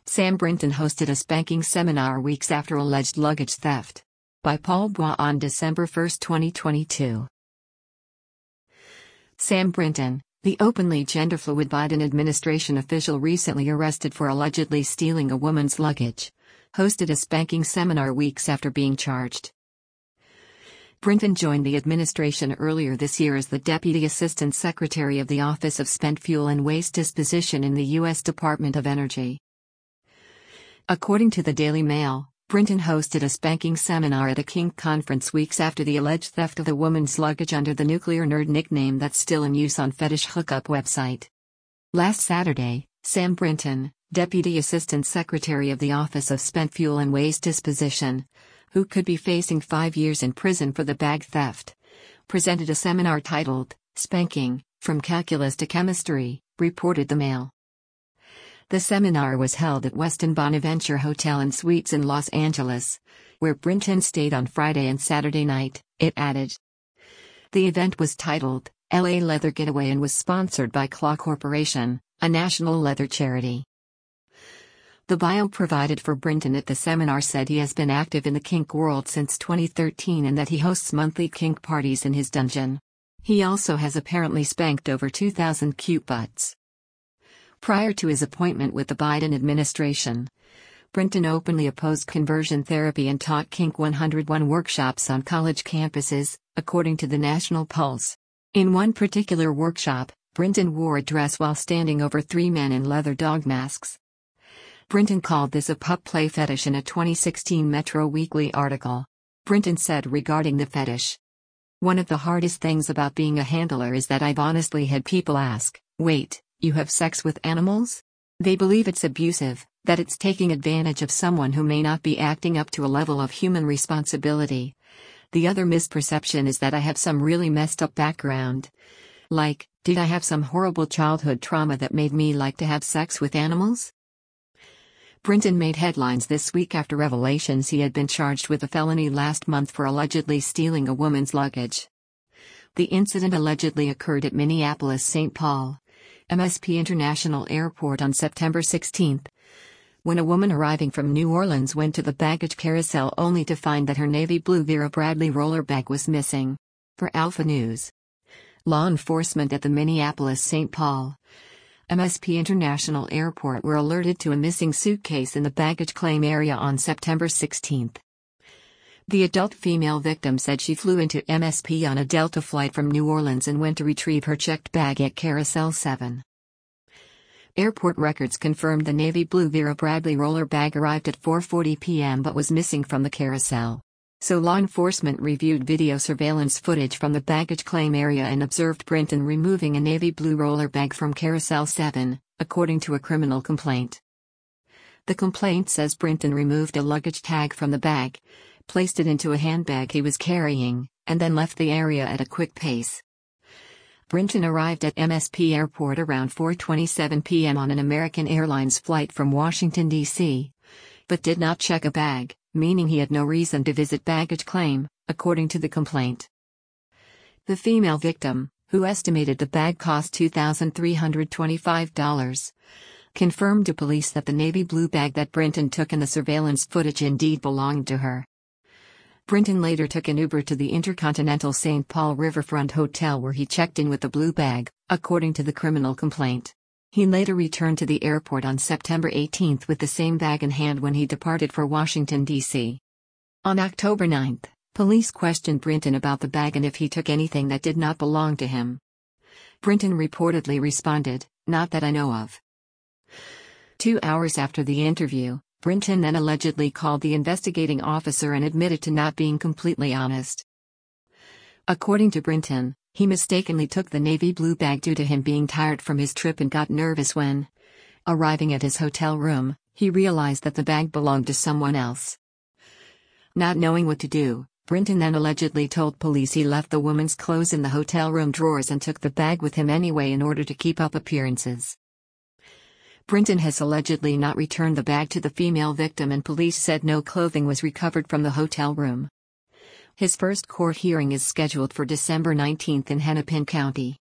Sam Brinton hosted a spanking seminar weeks after alleged luggage theft. By Paul Bois on December 1, 2022. Sam Brinton, the openly gender-fluid Biden administration official recently arrested for allegedly stealing a woman's luggage, hosted a spanking seminar weeks after being charged. Brinton joined the administration earlier this year as the Deputy Assistant Secretary of the Office of Spent Fuel and Waste Disposition in the U.S. Department of Energy. According to the Daily Mail, Brinton hosted a spanking seminar at a kink conference weeks after the alleged theft of the woman's luggage under the nuclear nerd nickname that's still in use on fetish hookup website. Last Saturday, Sam Brinton, Deputy Assistant Secretary of the Office of Spent Fuel and Waste Disposition, who could be facing 5 years in prison for the bag theft, presented a seminar titled, Spanking, From Calculus to Chemistry, reported the Mail. The seminar was held at Westin Bonaventure Hotel and Suites in Los Angeles, where Brinton stayed on Friday and Saturday night, it added. The event was titled, LA Leather Getaway and was sponsored by Claw Corporation, a national leather charity. The bio provided for Brinton at the seminar said he has been active in the kink world since 2013 and that he hosts monthly kink parties in his dungeon. He also has apparently spanked over 2,000 cute butts. Prior to his appointment with the Biden administration, Brinton openly opposed conversion therapy and taught Kink 101 workshops on college campuses, according to the National Pulse. In one particular workshop, Brinton wore a dress while standing over 3 men in leather dog masks. Brinton called this a pup play fetish in a 2016 Metro Weekly article. Brinton said regarding the fetish, "One of the hardest things about being a handler is that I've honestly had people ask, wait, you have sex with animals? They believe it's abusive, that it's taking advantage of someone who may not be acting up to a level of human responsibility. The other misperception is that I have some really messed up background. Like, did I have some horrible childhood trauma that made me like to have sex with animals?" Brinton made headlines this week after revelations he had been charged with a felony last month for allegedly stealing a woman's luggage. The incident allegedly occurred at Minneapolis-St. Paul MSP International Airport on September 16, when a woman arriving from New Orleans went to the baggage carousel only to find that her navy blue Vera Bradley roller bag was missing. For Alpha News, law enforcement at the Minneapolis-St. Paul MSP International Airport were alerted to a missing suitcase in the baggage claim area on September 16. The adult female victim said she flew into MSP on a Delta flight from New Orleans and went to retrieve her checked bag at Carousel 7. Airport records confirmed the navy blue Vera Bradley roller bag arrived at 4:40 p.m. but was missing from the carousel. So law enforcement reviewed video surveillance footage from the baggage claim area and observed Brinton removing a navy blue roller bag from Carousel 7, according to a criminal complaint. The complaint says Brinton removed a luggage tag from the bag, placed it into a handbag he was carrying, and then left the area at a quick pace. Brinton arrived at MSP Airport around 4:27 p.m. on an American Airlines flight from Washington, D.C., but did not check a bag, meaning he had no reason to visit baggage claim, according to the complaint. The female victim, who estimated the bag cost $2,325, confirmed to police that the navy blue bag that Brinton took in the surveillance footage indeed belonged to her. Brinton later took an Uber to the Intercontinental St. Paul Riverfront Hotel where he checked in with the blue bag, according to the criminal complaint. He later returned to the airport on September 18 with the same bag in hand when he departed for Washington, D.C. On October 9, police questioned Brinton about the bag and if he took anything that did not belong to him. Brinton reportedly responded, "Not that I know of." 2 hours after the interview, Brinton then allegedly called the investigating officer and admitted to not being completely honest. According to Brinton, he mistakenly took the navy blue bag due to him being tired from his trip and got nervous when, arriving at his hotel room, he realized that the bag belonged to someone else. Not knowing what to do, Brinton then allegedly told police he left the woman's clothes in the hotel room drawers and took the bag with him anyway in order to keep up appearances. Brinton has allegedly not returned the bag to the female victim and police said no clothing was recovered from the hotel room. His first court hearing is scheduled for December 19 in Hennepin County.